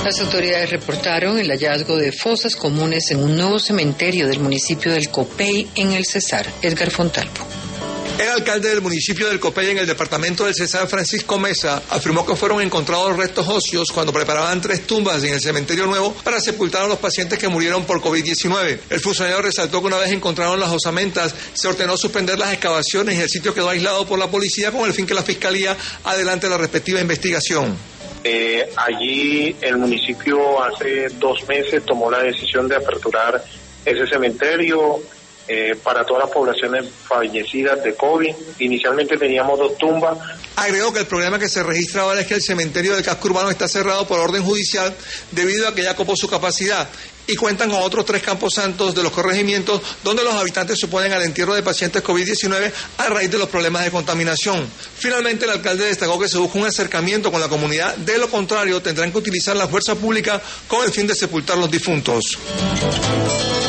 Las autoridades reportaron el hallazgo de fosas comunes en un nuevo cementerio del municipio del Copey en el Cesar. Edgar Fontalvo. El alcalde del municipio del Copey en el departamento del Cesar, Francisco Mesa, afirmó que fueron encontrados restos óseos cuando preparaban 3 tumbas en el cementerio nuevo para sepultar a los pacientes que murieron por COVID-19. El funcionario resaltó que una vez encontraron las osamentas, se ordenó suspender las excavaciones y el sitio quedó aislado por la policía con el fin que la fiscalía adelante la respectiva investigación. Allí el municipio hace 2 meses tomó la decisión de aperturar ese cementerio para todas las poblaciones fallecidas de COVID. Inicialmente teníamos 2 tumbas. Agregó que el problema que se registra ahora es que el cementerio del casco urbano está cerrado por orden judicial debido a que ya copó su capacidad y cuentan con otros 3 camposantos de los corregimientos donde los habitantes se oponen al entierro de pacientes COVID-19 a raíz de los problemas de contaminación. Finalmente, el alcalde destacó que se busca un acercamiento con la comunidad, de lo contrario tendrán que utilizar la fuerza pública con el fin de sepultar los difuntos.